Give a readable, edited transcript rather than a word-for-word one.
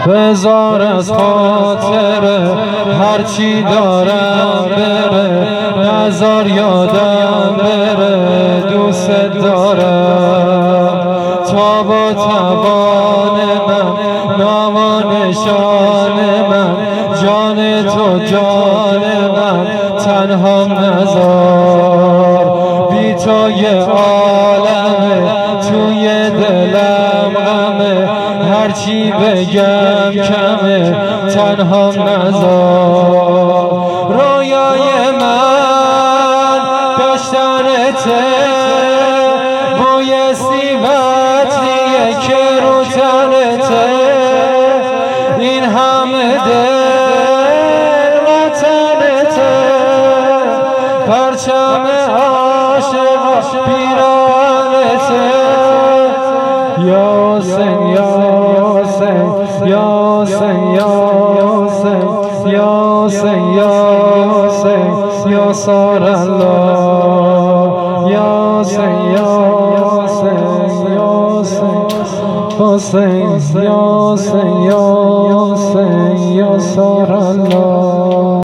بذار از خاطر هرچی دارم بره، نذار یادم بره دوست دارم. تا با توان من نام و نشان من، جان تو جان من تنهام نذار. بی تو یه عالمه توی دلم غمه، هرچی بگم کمه تنهام نذار. رویای من داشتنته، بوی سیبتیه که رو تنته، این همه دل وطنته، پرچم عاشق پیرانته. یا حسین یا حسین یا حسین یا حسین یا حسین یا حسین یا سار الله، یا حسین یا حسین یا حسین حسین یا حسین یا حسین یا سار الله.